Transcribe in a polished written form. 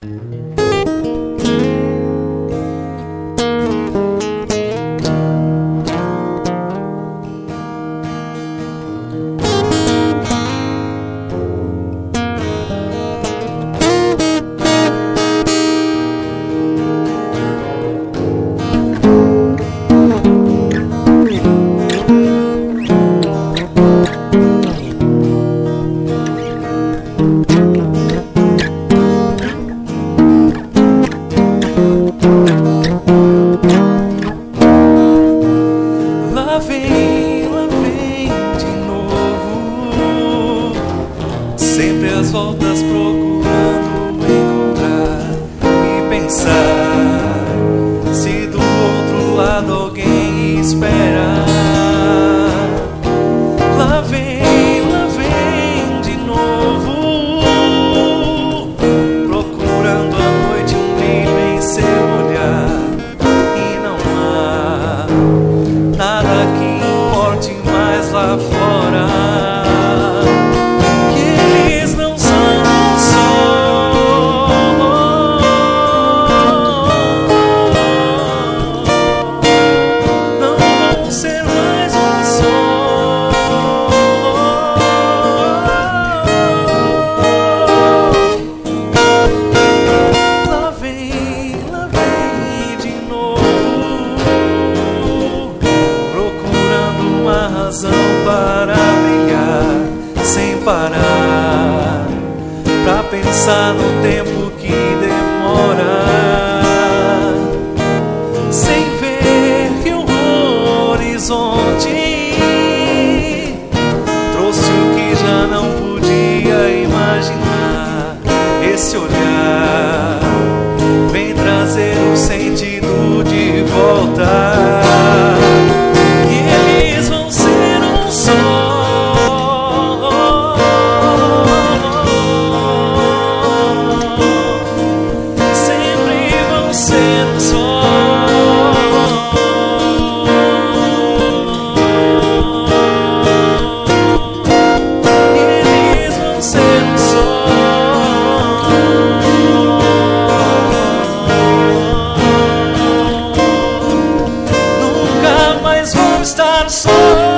Lá vem de novo, sempre às voltas procurando encontrar e pensar se do outro lado alguém espera. Lá vem de novo, procurando à noite um brilho em seu olhar, e não há nada que importe mais lá fora, que eles não são um só. Não vão ser mais um só. Lá vem de novo, procurando uma razão para brilhar sem parar, pra pensar no tempo que demora, sem ver que o horizonte trouxe o que já não podia imaginar. Esse olhar vem trazer o sentido de volta. Eles vão ser um só. Sempre vão ser um só. Eles vão ser um só. Nunca mais vou estar só.